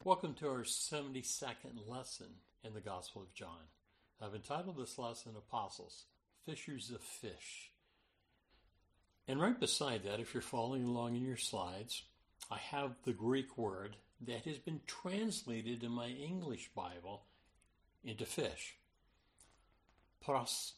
Welcome to our 72nd lesson in the Gospel of John. I've entitled this lesson Apostles, Fishers of Fish. And right beside that, if you're following along in your slides, I have the Greek word that has been translated in my English Bible into fish. Prospagion.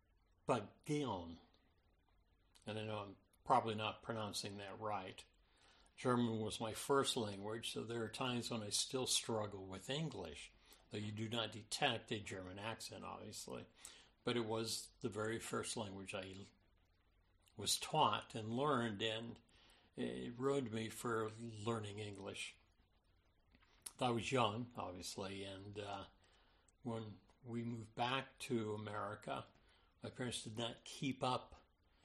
And I know I'm probably not pronouncing that right. German was my first language, so there are times when I still struggle with English, though you do not detect a German accent, obviously. But it was the very first language I was taught and learned, and it ruined me for learning English. I was young, obviously, and when we moved back to America, my parents did not keep up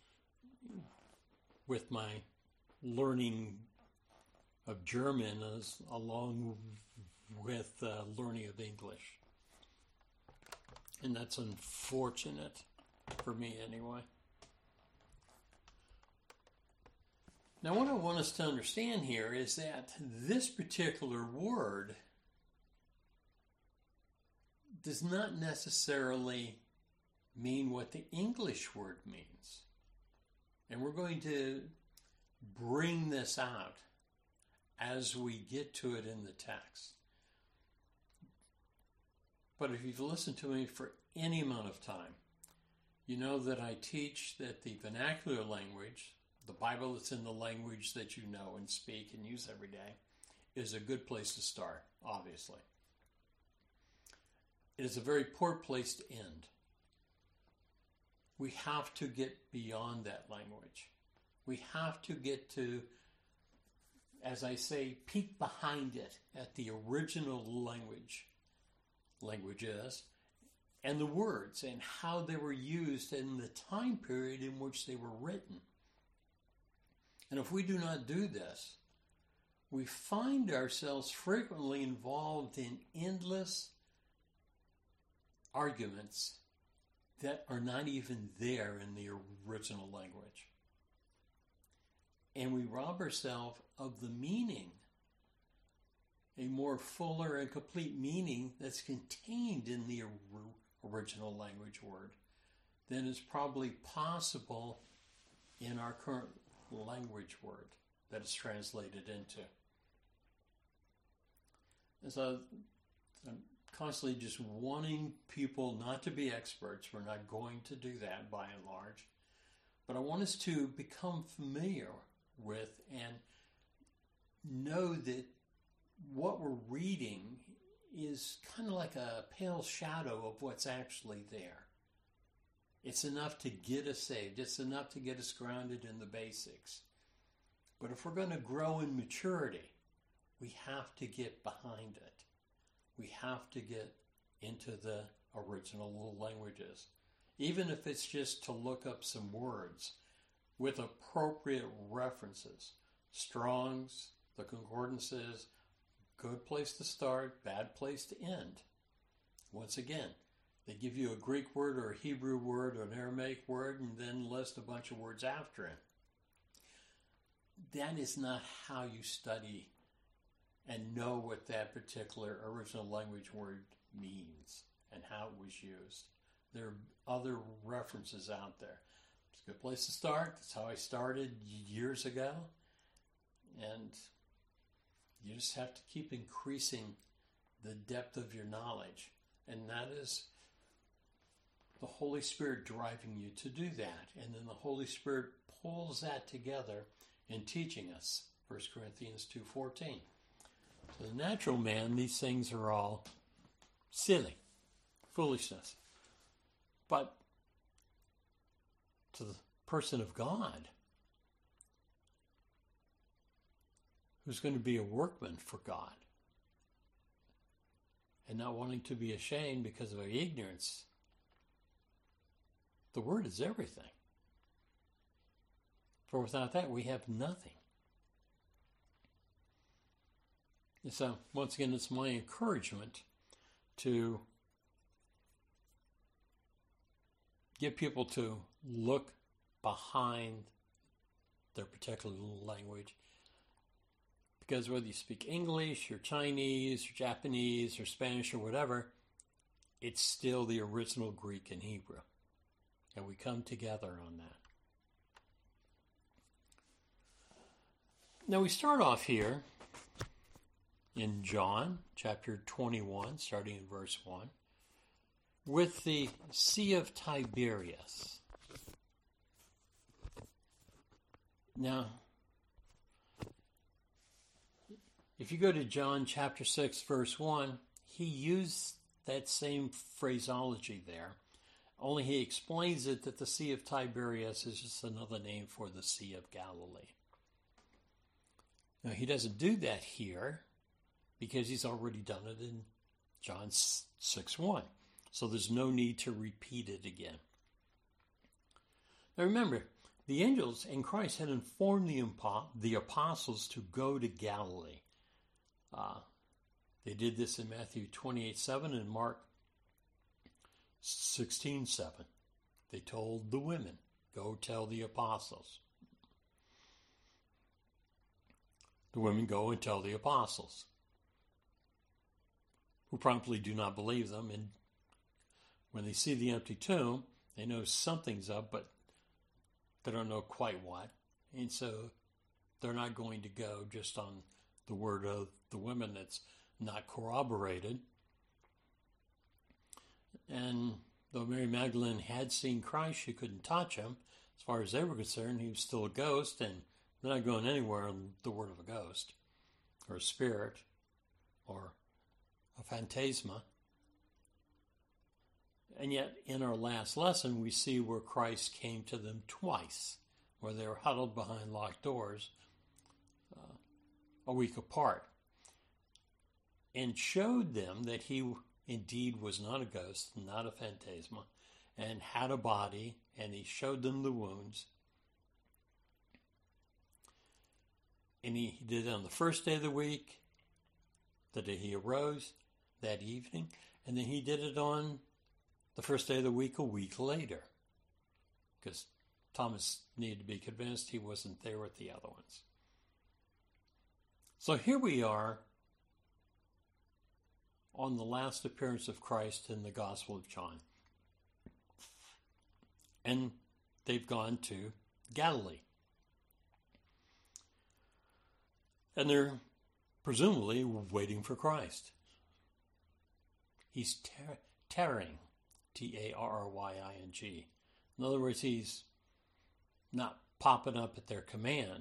with my learning of German along with learning of English. And that's unfortunate for me anyway. Now what I want us to understand here is that this particular word does not necessarily mean what the English word means. And we're going to bring this out as we get to it in the text. But if you've listened to me for any amount of time, you know that I teach that the vernacular language, the Bible that's in the language that you know and speak and use every day, is a good place to start, obviously. It is a very poor place to end. We have to get beyond that language. We have to get to, as I say, peek behind it at the original languages, and the words and how they were used in the time period in which they were written. And if we do not do this, we find ourselves frequently involved in endless arguments that are not even there in the original language. And we rob ourselves of the meaning, a more fuller and complete meaning that's contained in the original language word than is probably possible in our current language word that it's translated into. And so I'm constantly just wanting people not to be experts. We're not going to do that by and large. But I want us to become familiar with and know that what we're reading is kind of like a pale shadow of what's actually there. It's enough to get us saved. It's enough to get us grounded in the basics. But if we're going to grow in maturity, we have to get behind it. We have to get into the original languages. Even if it's just to look up some words with appropriate references. Strong's, the concordances, good place to start, bad place to end. Once again, they give you a Greek word or a Hebrew word or an Aramaic word and then list a bunch of words after it. That is not how you study and know what that particular original language word means and how it was used. There are other references out there. It's a good place to start. That's how I started years ago. And you just have to keep increasing the depth of your knowledge. And that is the Holy Spirit driving you to do that. And then the Holy Spirit pulls that together in teaching us. 1 Corinthians 2:14. To the natural man, these things are all silly, foolishness. But to the person of God, who's going to be a workman for God, and not wanting to be ashamed because of our ignorance, the Word is everything. For without that, we have nothing. And so, once again, it's my encouragement to get people to look behind their particular language, Because whether you speak English or Chinese or Japanese or Spanish or whatever, it's still the original Greek and Hebrew. And we come together on that. Now we start off here in John chapter 21, starting in verse 1, with the Sea of Tiberias. Now, if you go to John chapter 6, verse 1, he used that same phraseology there, only he explains it that the Sea of Tiberias is just another name for the Sea of Galilee. Now, he doesn't do that here because he's already done it in John 6:1. So there's no need to repeat it again. Now remember, the angels and Christ had informed the apostles to go to Galilee. They did this in Matthew 28:7 and Mark 16:7. They told the women, go tell the apostles. The women go and tell the apostles, who promptly do not believe them. And when they see the empty tomb, they know something's up, but they don't know quite what. And so they're not going to go just on the word of the women that's not corroborated. And though Mary Magdalene had seen Christ, she couldn't touch him. As far as they were concerned, he was still a ghost, and they're not going anywhere on the word of a ghost, or a spirit, or a phantasma. And yet, in our last lesson, we see where Christ came to them twice, where they were huddled behind locked doors a week apart, and showed them that he indeed was not a ghost, not a phantasma, and had a body, and he showed them the wounds. And he did it on the first day of the week, the day he arose, that evening, and then he did it on the first day of the week a week later, because Thomas needed to be convinced he wasn't there with the other ones. So here we are on the last appearance of Christ in the Gospel of John. And they've gone to Galilee. And they're presumably waiting for Christ. He's tarrying, Tarrying. In other words, he's not popping up at their command.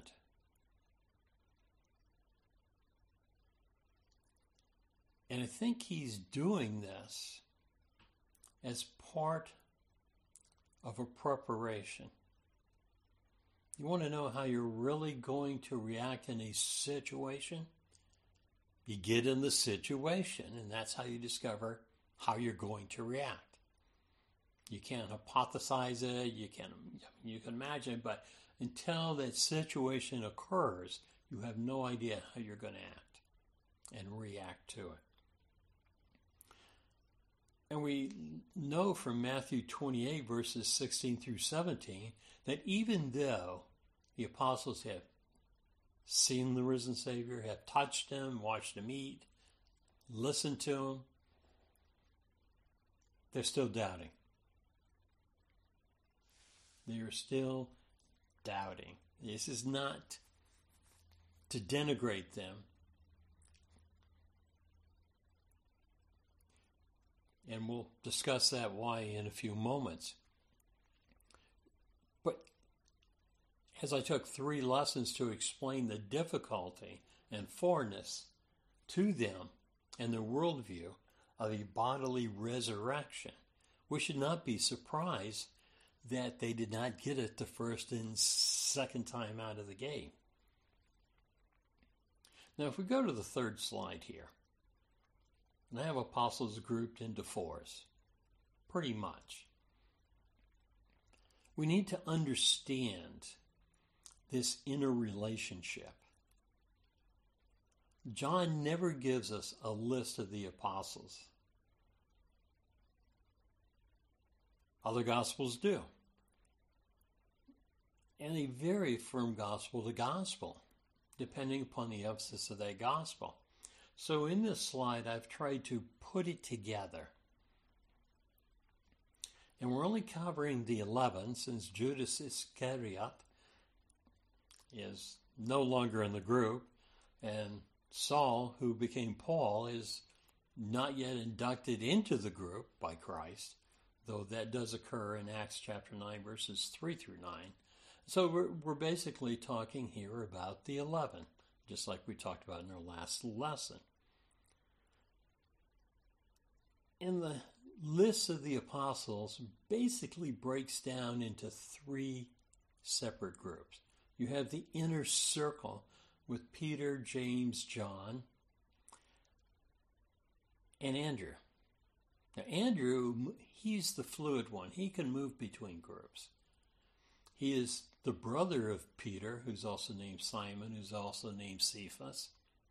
And I think he's doing this as part of a preparation. You want to know how you're really going to react in a situation? You get in the situation, and that's how you discover how you're going to react. You can't hypothesize it, you can imagine, but until that situation occurs, you have no idea how you're going to act and react to it. And we know from Matthew 28, verses 16 through 17, that even though the apostles have seen the risen Savior, have touched him, watched him eat, listened to him, they're still doubting. They are still doubting. This is not to denigrate them. And we'll discuss that why in a few moments. But as I took 3 lessons to explain the difficulty and foreignness to them and their worldview of a bodily resurrection, we should not be surprised that they did not get it the first and second time out of the gate. Now, if we go to the 3rd slide here, and I have apostles grouped into 4s, pretty much. We need to understand this inner relationship. John never gives us a list of the apostles. Other Gospels do. And a very firm gospel to gospel. depending upon the emphasis of that gospel. So in this slide, I've tried to put it together. And we're only covering the 11 since Judas Iscariot is no longer in the group, and Saul, who became Paul, is not yet inducted into the group by Christ, though that does occur in Acts chapter 9, verses 3 through 9. So we're basically talking here about the 11, just like we talked about in our last lesson. And the list of the apostles basically breaks down into 3 separate groups. You have the inner circle with Peter, James, John, and Andrew. Now, Andrew, he's the fluid one. He can move between groups. He is the brother of Peter, who's also named Simon, who's also named Cephas.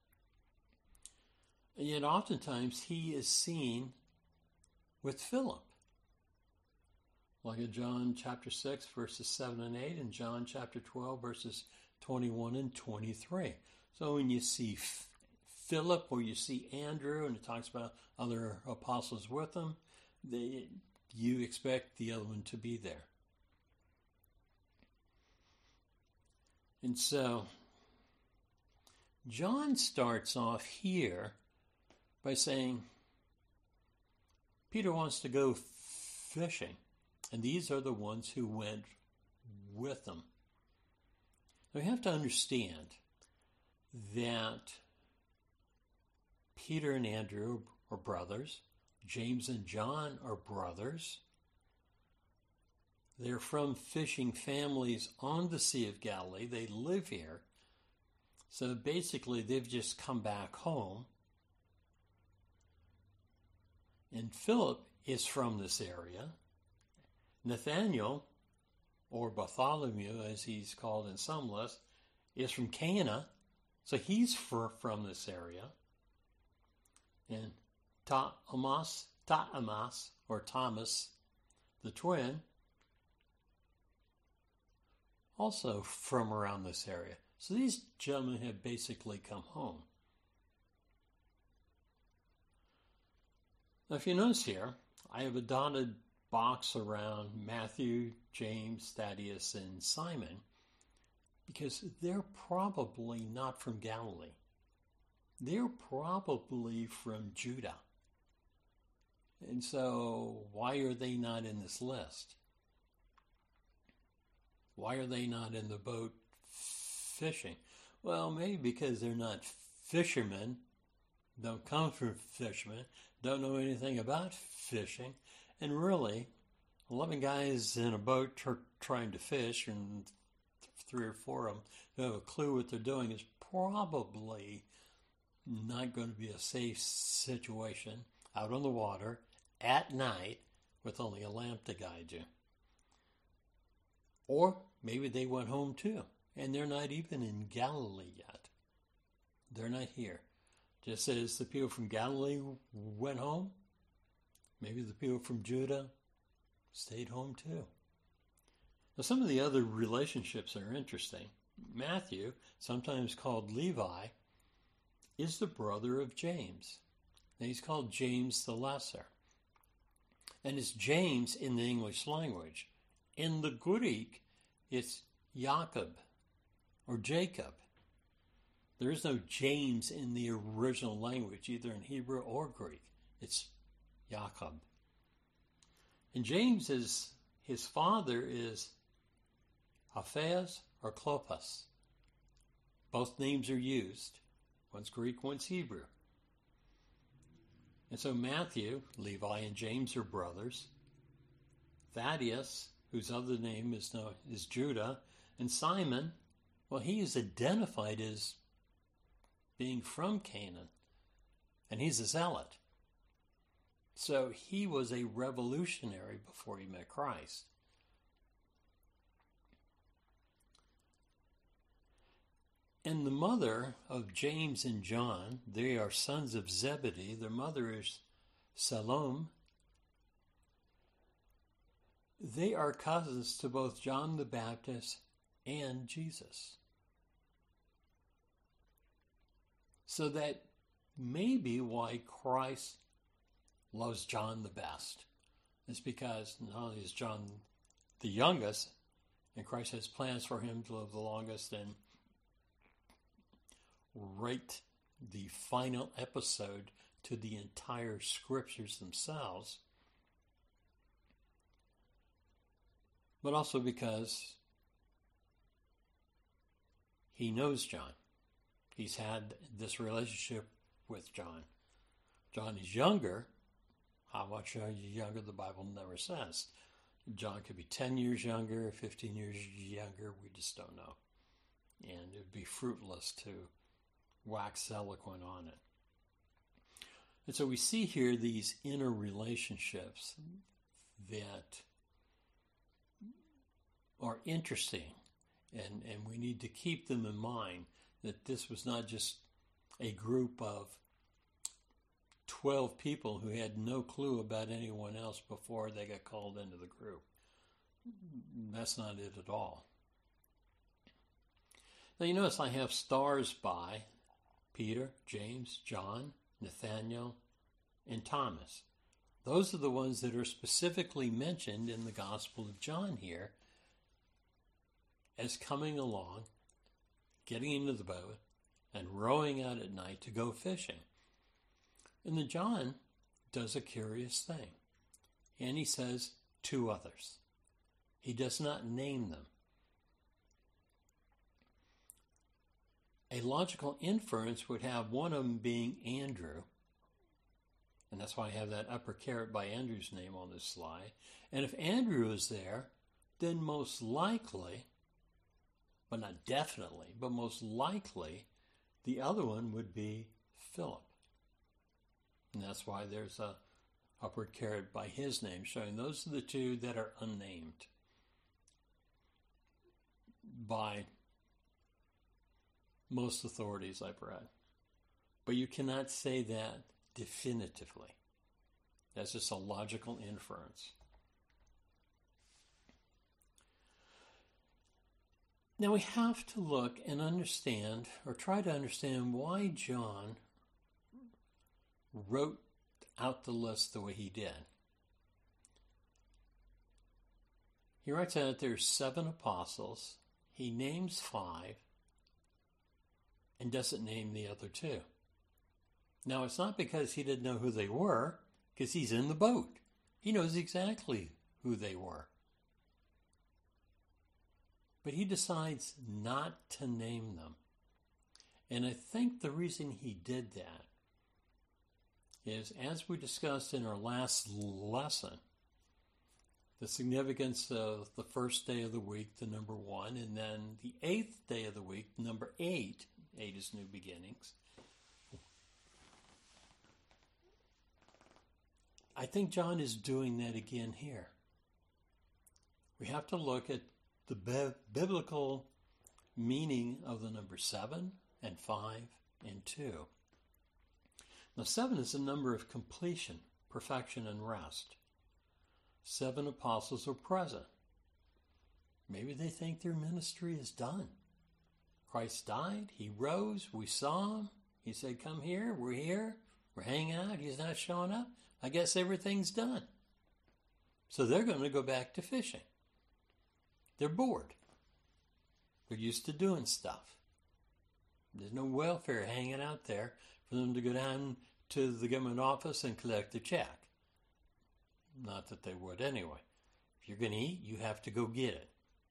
And yet oftentimes he is seen with Philip. Like in John chapter 6, verses 7 and 8, and John chapter 12, verses 21 and 23. So when you see Philip or you see Andrew, and it talks about other apostles with them, you expect the other one to be there. And so John starts off here by saying Peter wants to go fishing, and these are the ones who went with them. Now, we have to understand that Peter and Andrew are brothers. James and John are brothers. They're from fishing families on the Sea of Galilee. They live here. So basically, they've just come back home. And Philip is from this area. Nathaniel, or Bartholomew, as he's called in some lists, is from Cana. So he's from this area. And Thomas, or Thomas, the twin, also from around this area. So these gentlemen have basically come home. Now, if you notice here, I have a dotted box around Matthew, James, Thaddeus, and Simon, because they're probably not from Galilee. They're probably from Judah. And so, why are they not in this list? Why are they not in the boat fishing? Well, maybe because they're not fishermen, don't come from fishermen, don't know anything about fishing, and really, 11 guys in a boat trying to fish, and 3 or 4 of them who have a clue what they're doing, is probably not going to be a safe situation out on the water at night with only a lamp to guide you. Or maybe they went home too, and they're not even in Galilee yet. They're not here. Just as the people from Galilee went home, maybe the people from Judah stayed home too. Now, some of the other relationships are interesting. Matthew, sometimes called Levi, is the brother of James. Now, he's called James the Lesser. And it's James in the English language. In the Greek, it's Jacob or Jacob. There is no James in the original language, either in Hebrew or Greek. It's Jacob. And James his father is Alphaeus or Clopas. Both names are used. One's Greek, one's Hebrew. And so Matthew, Levi, and James are brothers. Thaddeus, whose other name is Judah, and Simon, well, he is identified as being from Canaan, and he's a zealot. So he was a revolutionary before he met Christ. And the mother of James and John, they are sons of Zebedee. Their mother is Salome. They are cousins to both John the Baptist and Jesus. So that may be why Christ loves John the best. It's because not only is John the youngest, and Christ has plans for him to live the longest and write the final episode to the entire scriptures themselves, but also because he knows John. He's had this relationship with John. John is younger. How much younger, the Bible never says. John could be 10 years younger, 15 years younger, we just don't know. And it would be fruitless to wax eloquent on it. And so we see here these inner relationships that are interesting, and we need to keep them in mind, that this was not just a group of 12 people who had no clue about anyone else before they got called into the group. That's not it at all. Now you notice I have stars by Peter, James, John, Nathaniel, and Thomas. Those are the ones that are specifically mentioned in the Gospel of John here as coming along, getting into the boat, and rowing out at night to go fishing. And then John does a curious thing. And he says, 2 others. He does not name them. A logical inference would have one of them being Andrew. And that's why I have that upper caret by Andrew's name on this slide. And if Andrew is there, then most likely, but not definitely, but most likely, the other one would be Philip. And that's why there's a upward caret by his name, showing those are the 2 that are unnamed by most authorities I've read. But you cannot say that definitively. That's just a logical inference. Now we have to look and understand, or try to understand, why John wrote out the list the way he did. He writes out there's 7 apostles. He names 5 and doesn't name the other 2. Now, it's not because he didn't know who they were, because he's in the boat. He knows exactly who they were. But he decides not to name them. And I think the reason he did that is, as we discussed in our last lesson, the significance of the first day of the week, the number 1, and then the 8th day of the week, number 8. 8 is new beginnings. I think John is doing that again here. We have to look at the biblical meaning of the number 7 and 5 and 2. Now 7 is a number of completion, perfection, and rest. 7 apostles are present. Maybe they think their ministry is done. Christ died, he rose, we saw him, he said, come here, we're hanging out, he's not showing up. I guess everything's done. So they're going to go back to fishing. They're bored. They're used to doing stuff. There's no welfare hanging out there for them to go down to the government office and collect a check. Not that they would anyway. If you're going to eat, you have to go get it.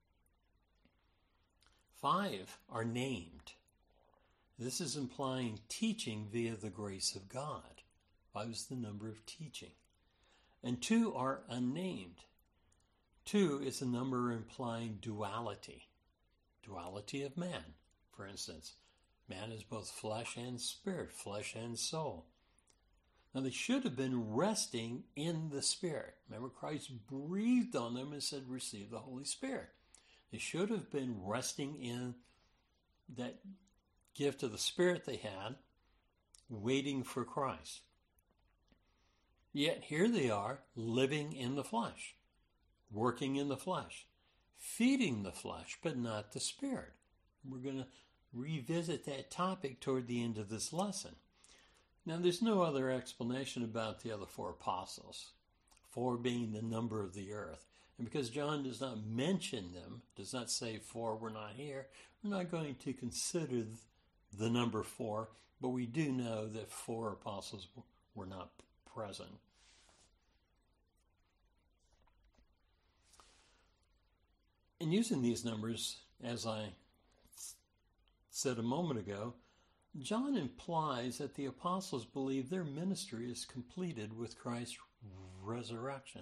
5 are named. This is implying teaching via the grace of God. 5 is the number of teaching. And 2 are unnamed. 2 is a number implying duality. Duality of man, for instance. Man is both flesh and spirit, flesh and soul. Now they should have been resting in the Spirit. Remember, Christ breathed on them and said, receive the Holy Spirit. They should have been resting in that gift of the Spirit they had, waiting for Christ. Yet here they are, living in the flesh, working in the flesh, feeding the flesh, but not the Spirit. We're going to revisit that topic toward the end of this lesson. Now, there's no other explanation about the other four apostles, four being the number of the earth. And because John does not mention them, does not say four were not here, we're not going to consider the number four, but we do know that four apostles were not present. In using these numbers, as I said a moment ago, John implies that the apostles believe their ministry is completed with Christ's resurrection.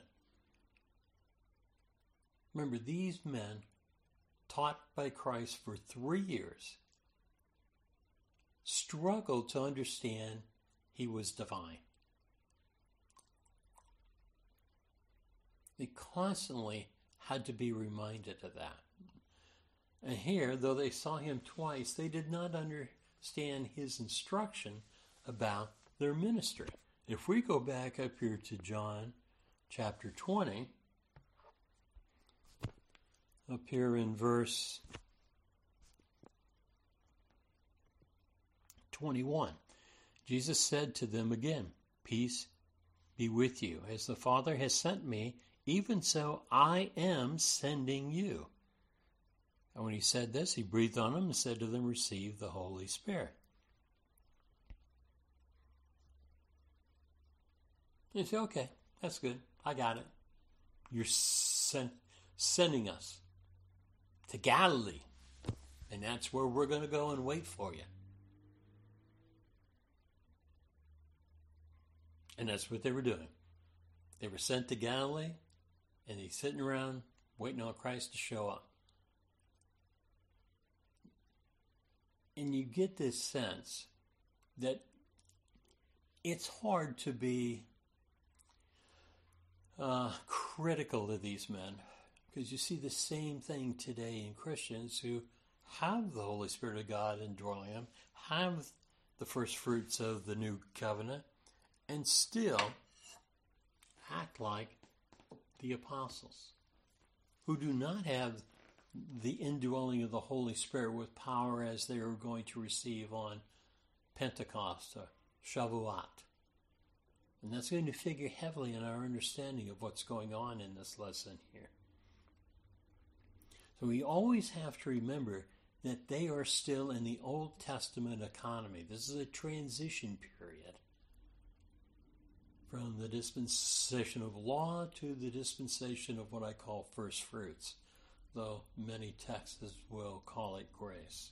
Remember, these men, taught by Christ for 3 years, struggled to understand he was divine. They constantly had to be reminded of that. And here, though they saw him twice, they did not understand his instruction about their ministry. If we go back up here to John chapter 20, up here in verse 21, Jesus said to them again, "Peace be with you. As the Father has sent me, even so I am sending you." And when he said this, he breathed on them and said to them, "Receive the Holy Spirit." You say, okay, that's good. I got it. You're sending us to Galilee. And that's where we're going to go and wait for you. And that's what they were doing. They were sent to Galilee, and he's sitting around waiting on Christ to show up. And you get this sense that it's hard to be critical of these men, because you see the same thing today in Christians who have the Holy Spirit of God indwelling them, have the first fruits of the new covenant, and still act like the apostles, who do not have the indwelling of the Holy Spirit with power as they are going to receive on Pentecost or Shavuot. And that's going to figure heavily in our understanding of what's going on in this lesson here. So we always have to remember that they are still in the Old Testament economy. This is a transition period from the dispensation of law to the dispensation of what I call first fruits, though many texts will call it grace.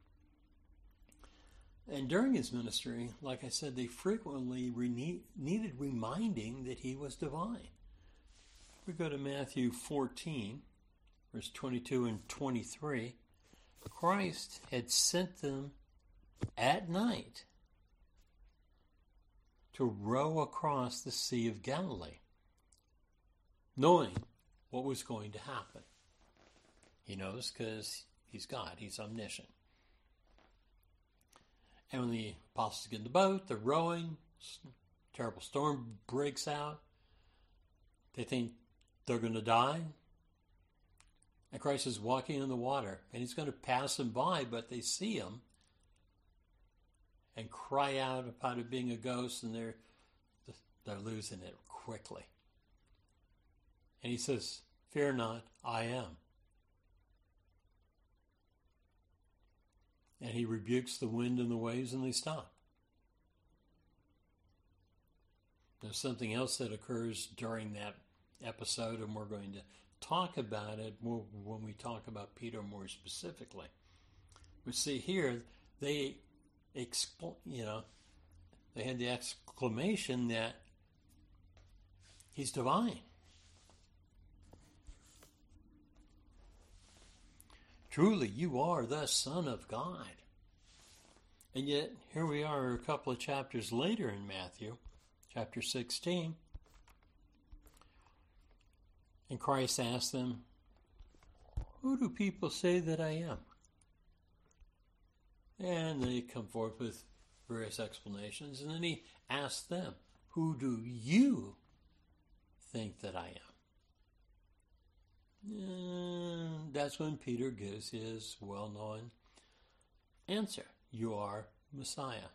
And during his ministry, like I said, they frequently needed reminding that he was divine. We go to Matthew 14, verse 22 and 23. Christ had sent them at night to row across the Sea of Galilee, knowing what was going to happen. He knows because he's God, he's omniscient. And when the apostles get in the boat, they're rowing, terrible storm breaks out. They think they're going to die. And Christ is walking in the water, and he's going to pass them by, but they see him and cry out about it being a ghost, and they're losing it quickly. And he says, "Fear not, I am." And he rebukes the wind and the waves, and they stop. There's something else that occurs during that episode, and we're going to talk about it more when we talk about Peter more specifically. We see here they had the exclamation that he's divine. Truly, you are the Son of God. And yet, here we are a couple of chapters later in Matthew, chapter 16. And Christ asked them, "Who do people say that I am?" And they come forth with various explanations. And then he asked them, "Who do you think that I am?" And that's when Peter gives his well-known Answer, you are Messiah.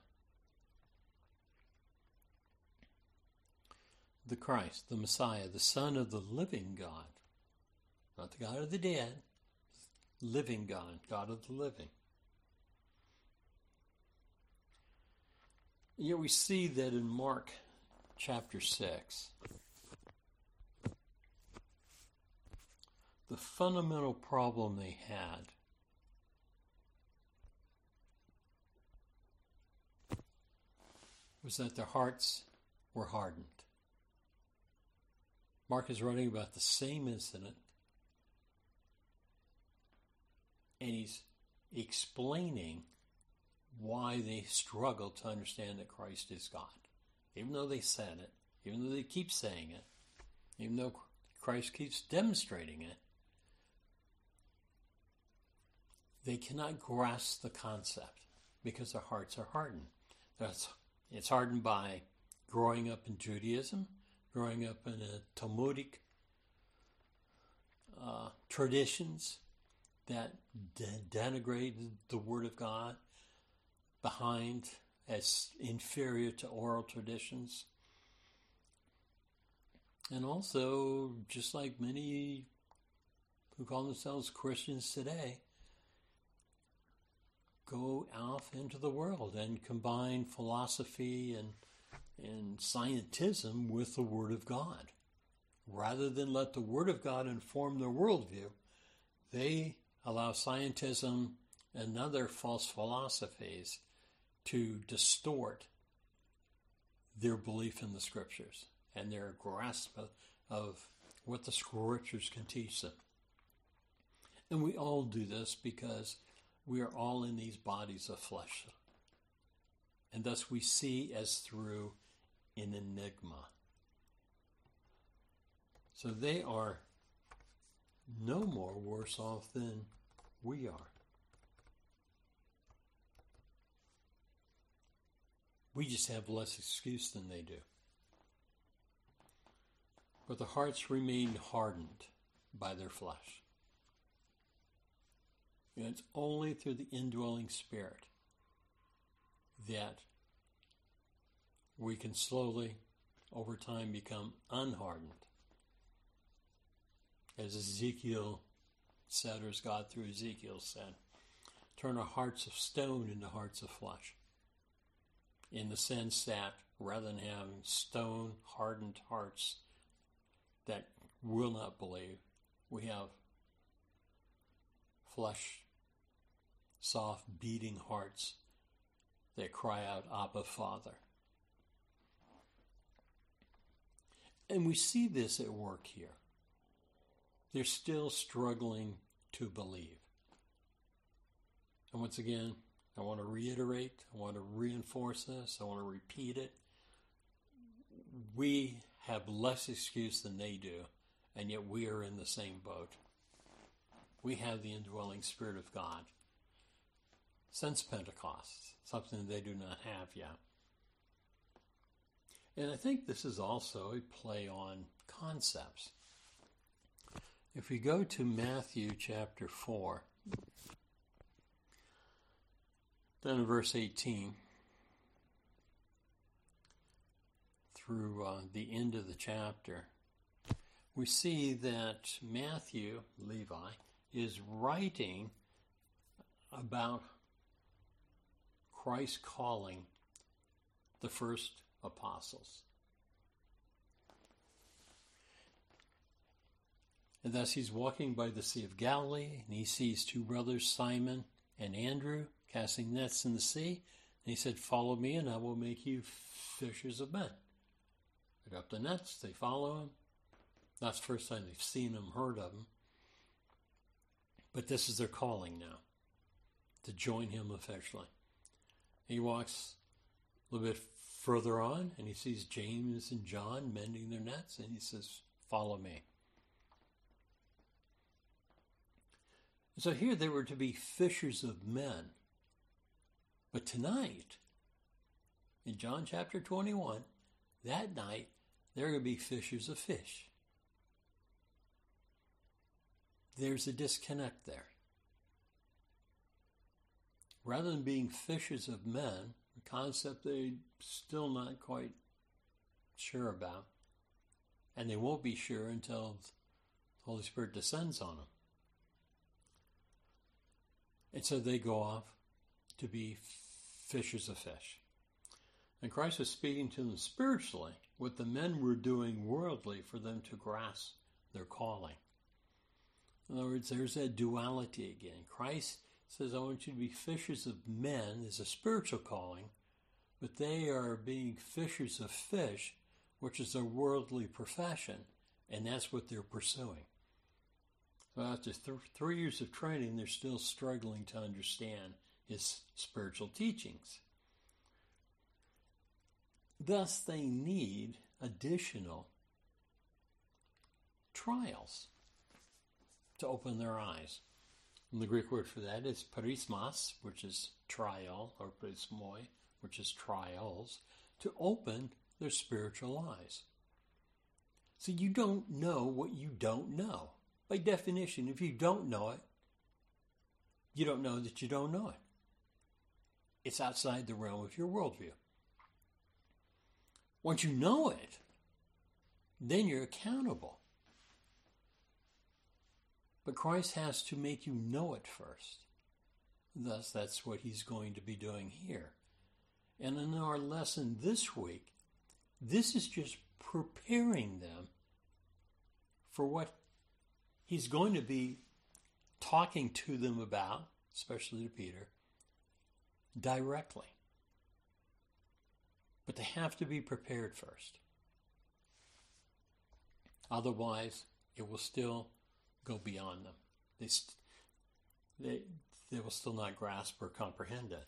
The Christ, the Messiah, the Son of the living God. Not the God of the dead, living God, God of the living. Yet we see that in Mark chapter 6, the fundamental problem they had was that their hearts were hardened. Mark is writing about the same incident, and he's explaining why they struggle to understand that Christ is God. Even though they said it, even though they keep saying it, even though Christ keeps demonstrating it, they cannot grasp the concept because their hearts are hardened. It's hardened by growing up in Judaism, growing up in a Talmudic traditions that denigrate the Word of God behind as inferior to oral traditions. And also, just like many who call themselves Christians today, go off into the world and combine philosophy and scientism with the Word of God. Rather than let the Word of God inform their worldview, they allow scientism and other false philosophies to distort their belief in the Scriptures and their grasp of what the Scriptures can teach them. And we all do this because we are all in these bodies of flesh. And thus we see as through an enigma. So they are no more worse off than we are. We just have less excuse than they do. But the hearts remain hardened by their flesh. And it's only through the indwelling Spirit that we can slowly, over time, become unhardened. As Ezekiel said, or as God through Ezekiel said, turn our hearts of stone into hearts of flesh. In the sense that rather than having stone, hardened hearts that will not believe, we have flesh, soft, beating hearts that cry out, Abba, Father. And we see this at work here. They're still struggling to believe. And once again, I want to reiterate, I want to reinforce this, I want to repeat it. We have less excuse than they do, and yet we are in the same boat. We have the indwelling Spirit of God since Pentecost, something they do not have yet. And I think this is also a play on concepts. If we go to Matthew chapter 4, then in verse 18 through the end of the chapter, we see that Matthew, Levi, is writing about Christ calling the first apostles. And thus he's walking by the Sea of Galilee, and he sees two brothers, Simon and Andrew, casting nets in the sea. And he said, follow me, and I will make you fishers of men. Pick up the nets, they follow him. That's the first time they've seen him, heard of him. But this is their calling now, to join him officially. He walks a little bit further on, and he sees James and John mending their nets, and he says, follow me. So here they were to be fishers of men. But tonight, in John chapter 21, that night, they're going to be fishers of fish. There's a disconnect there. rather than being fishers of men, a concept they're still not quite sure about, and they won't be sure until the Holy Spirit descends on them. And so they go off to be fishers of fish. And Christ was speaking to them spiritually, what the men were doing worldly for them to grasp their calling. In other words, there's that duality again. Christ says, I want you to be fishers of men. There's a spiritual calling, but they are being fishers of fish, which is a worldly profession, and that's what they're pursuing. So after 3 years of training, they're still struggling to understand his spiritual teachings. Thus, they need additional trials to open their eyes. And the Greek word for that is perismos, which is trial, or perismoi, which is trials, to open their spiritual eyes. So you don't know what you don't know. By definition, if you don't know it, you don't know that you don't know it. It's outside the realm of your worldview. Once you know it, then you're accountable. But Christ has to make you know it first. Thus, that's what he's going to be doing here. And in our lesson this week, this is just preparing them for what he's going to be talking to them about, especially to Peter, directly. But they have to be prepared first. Otherwise, it will still go beyond them. They will still not grasp or comprehend it.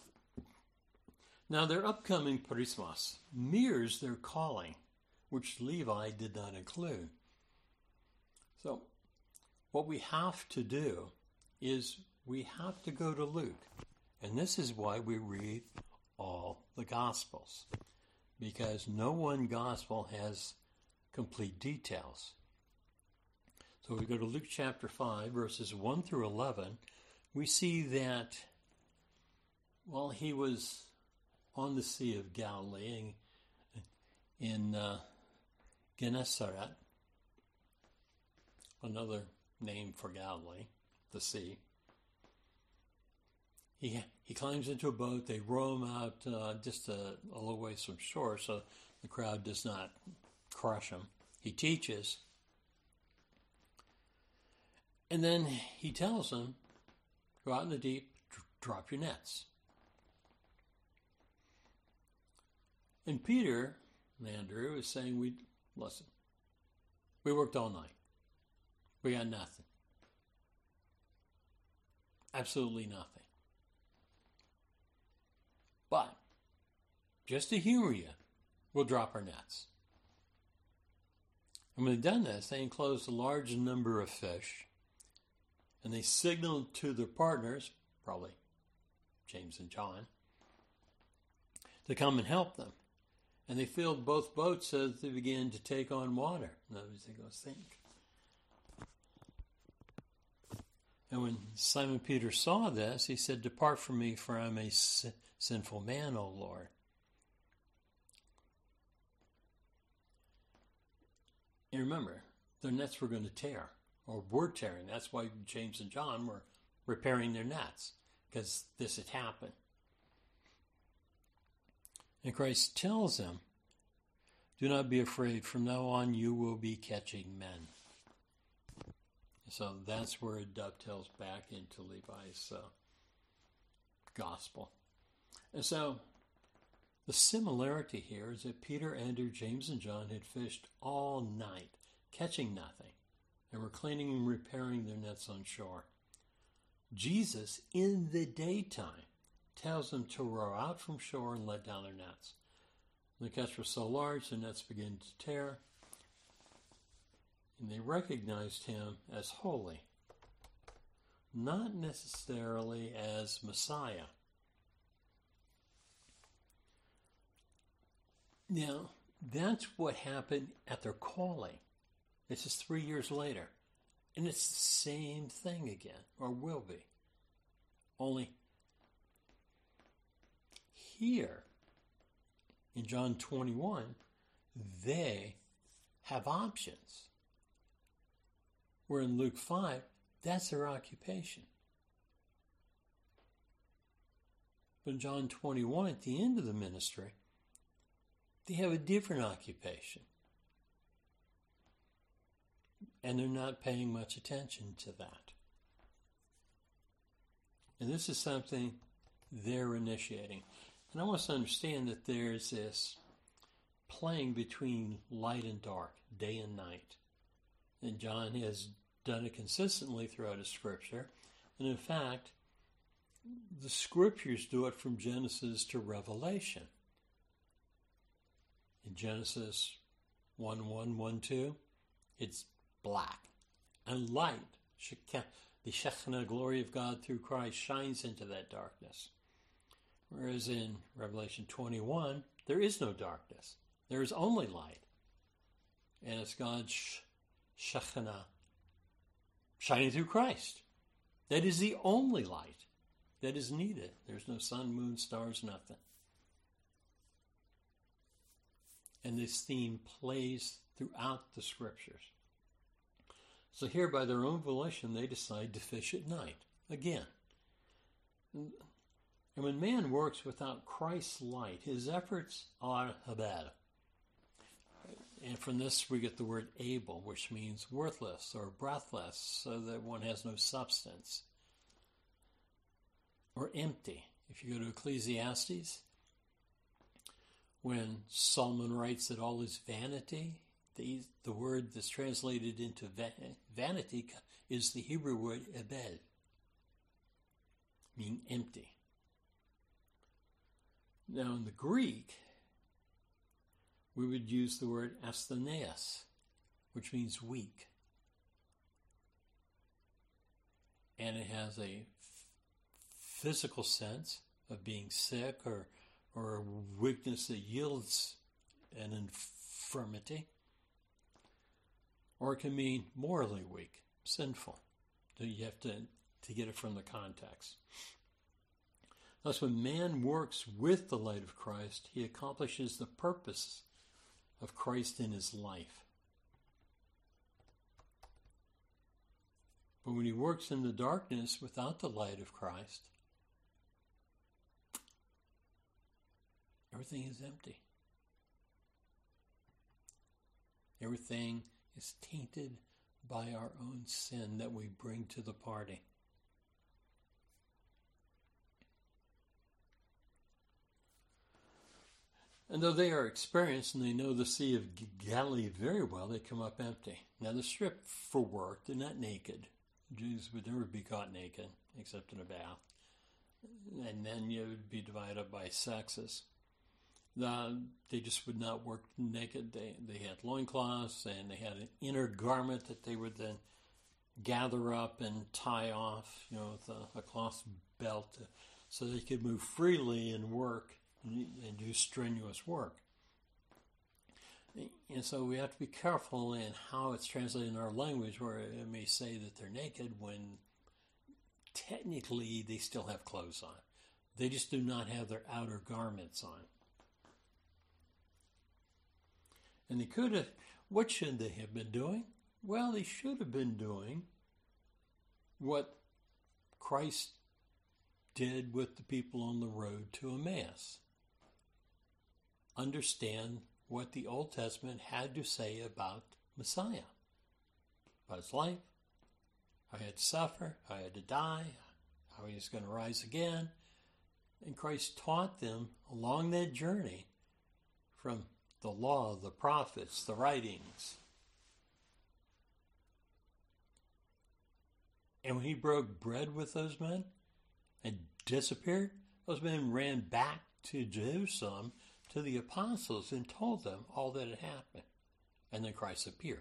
Now, their upcoming perismos mirrors their calling, which Levi did not include. So, what we have to do is we have to go to Luke. And this is why we read all the Gospels, because no one Gospel has complete details. So we go to Luke chapter 5, verses 1 through 11. We see that while he was on the Sea of Galilee in Gennesaret, another name for Galilee, the sea, he climbs into a boat. They row him out just a little ways from shore so the crowd does not crush him. He teaches. And then he tells them, go out in the deep, drop your nets. And Peter and Andrew is saying, listen, we worked all night. We got nothing. Absolutely nothing. But, just to humor you, we'll drop our nets. And when they've done this, they enclosed a large number of fish, and they signaled to their partners, probably James and John, to come and help them. And they filled both boats as they began to take on water. In other words, they go sink. And when Simon Peter saw this, he said, depart from me, for I am a sinful man, O Lord. And remember, their nets were going to tear, or were tearing. That's why James and John were repairing their nets, because this had happened. And Christ tells them, do not be afraid. From now on, you will be catching men. So that's where it dovetails back into Levi's gospel. And so the similarity here is that Peter, Andrew, James, and John had fished all night, catching nothing, and were cleaning and repairing their nets on shore. Jesus, in the daytime, tells them to row out from shore and let down their nets. The catch was so large, the nets began to tear, and they recognized him as holy, not necessarily as Messiah. Now, that's what happened at their calling. This is 3 years later, and it's the same thing again, or will be. Only here in John 21, they have options. Where in Luke 5, that's their occupation. But in John 21, at the end of the ministry, they have a different occupation. And they're not paying much attention to that. And this is something they're initiating. And I want us to understand that there's this playing between light and dark, day and night. And John has done it consistently throughout his scripture. And in fact, the scriptures do it from Genesis to Revelation. In Genesis 1:1, 1:2, it's black. And light, the Shekinah glory of God through Christ, shines into that darkness. Whereas in Revelation 21, there is no darkness. There is only light. And it's God's Shekinah shining through Christ. That is the only light that is needed. There's no sun, moon, stars, nothing. And this theme plays throughout the scriptures. So here, by their own volition, they decide to fish at night. Again. And when man works without Christ's light, his efforts are habad. And from this we get the word able, which means worthless or breathless, so that one has no substance. Or empty. If you go to Ecclesiastes, when Solomon writes that all is vanity, the word that's translated into vanity is the Hebrew word ebed, meaning empty. Now in the Greek, we would use the word astheneus, which means weak. And it has a physical sense of being sick or a weakness that yields an infirmity. Or it can mean morally weak, sinful. So you have to get it from the context. Thus, when man works with the light of Christ, he accomplishes the purpose of Christ in his life. But when he works in the darkness without the light of Christ, everything is empty. Everything is tainted by our own sin that we bring to the party. And though they are experienced and they know the Sea of Galilee very well, they come up empty. Now they're stripped for work. They're not naked. Jews would never be caught naked except in a bath. And then you would be divided up by sexes. They just would not work naked. They had loincloths and they had an inner garment that they would then gather up and tie off, with a cloth belt so they could move freely and work and do strenuous work. And so we have to be careful in how it's translated in our language, where it may say that they're naked when technically they still have clothes on. They just do not have their outer garments on. And they could have, what should they have been doing? Well, they should have been doing what Christ did with the people on the road to Emmaus. Understand what the Old Testament had to say about Messiah, about his life, how he had to suffer, how he had to die, how he was going to rise again. And Christ taught them along that journey from the law, the prophets, the writings. And when he broke bread with those men and disappeared, those men ran back to Jerusalem to the apostles and told them all that had happened. And then Christ appeared.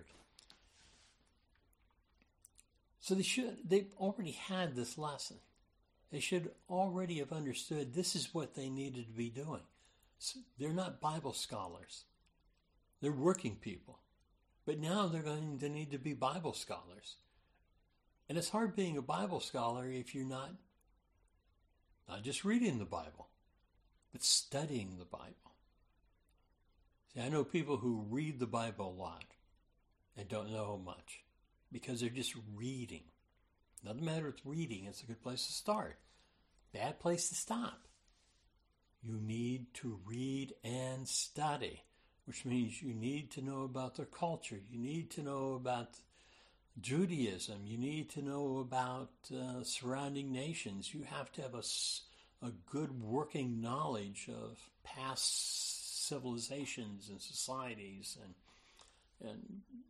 So they've already had this lesson. They should already have understood this is what they needed to be doing. So they're not Bible scholars. They're working people. But now they're going to need to be Bible scholars. And it's hard being a Bible scholar if you're not just reading the Bible. but studying the Bible. See, I know people who read the Bible a lot and don't know much because they're just reading. Doesn't matter if it's reading, it's a good place to start. Bad place to stop. You need to read and study, which means you need to know about their culture. You need to know about Judaism. You need to know about surrounding nations. You have to have a good working knowledge of past civilizations and societies and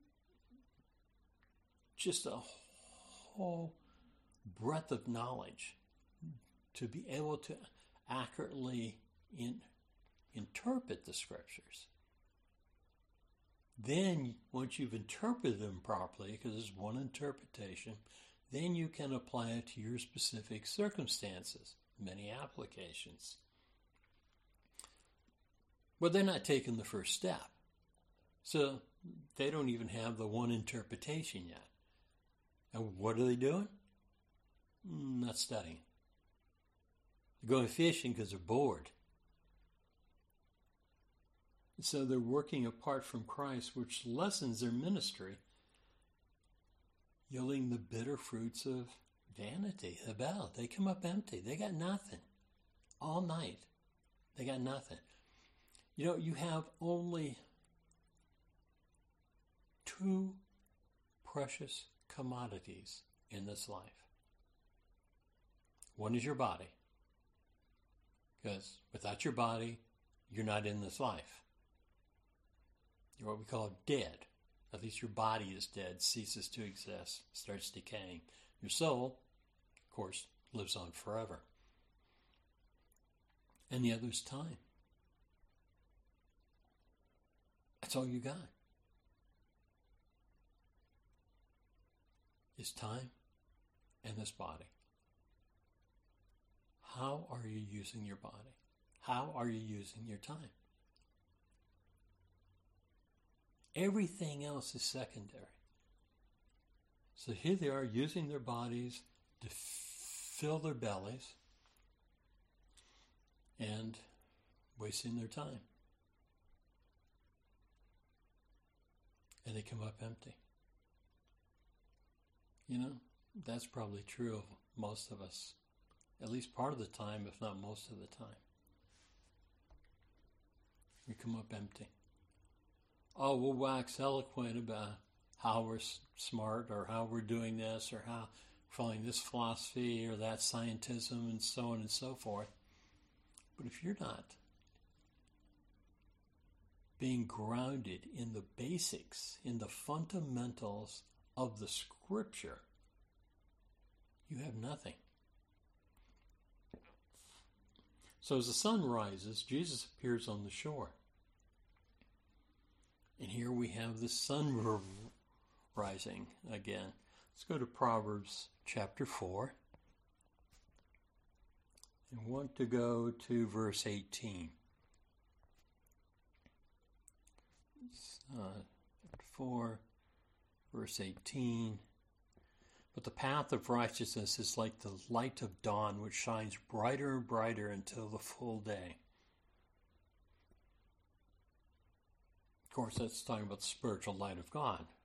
just a whole breadth of knowledge to be able to accurately interpret the scriptures. Then, once you've interpreted them properly, because there's one interpretation, then you can apply it to your specific circumstances, many applications. But they're not taking the first step. So they don't even have the one interpretation yet. And what are they doing? Not studying. They're going fishing because they're bored. So they're working apart from Christ, which lessens their ministry, yielding the bitter fruits of vanity, Hebel. They come up empty. They got nothing. All night. They got nothing. You know, you have only two precious commodities in this life. One is your body. Because without your body, you're not in this life. You're what we call dead. At least your body is dead, ceases to exist, starts decaying. Your soul, of course, lives on forever. And the other is time. That's all you got. Is time and this body. How are you using your body? How are you using your time? Everything else is secondary. So here they are using their bodies to fill their bellies and wasting their time. And they come up empty. You know, that's probably true of most of us. At least part of the time, if not most of the time. We come up empty. Oh, we'll wax eloquent about how we're smart or how we're doing this or how we're following this philosophy or that scientism and so on and so forth. But if you're not being grounded in the basics, in the fundamentals of the Scripture, you have nothing. So as the sun rises, Jesus appears on the shore. And here we have the sun rising again. Let's go to Proverbs chapter 4. And I want to go to verse 18. Chapter 4, verse 18. But the path of righteousness is like the light of dawn, which shines brighter and brighter until the full day. Of course, that's talking about the spiritual light of God,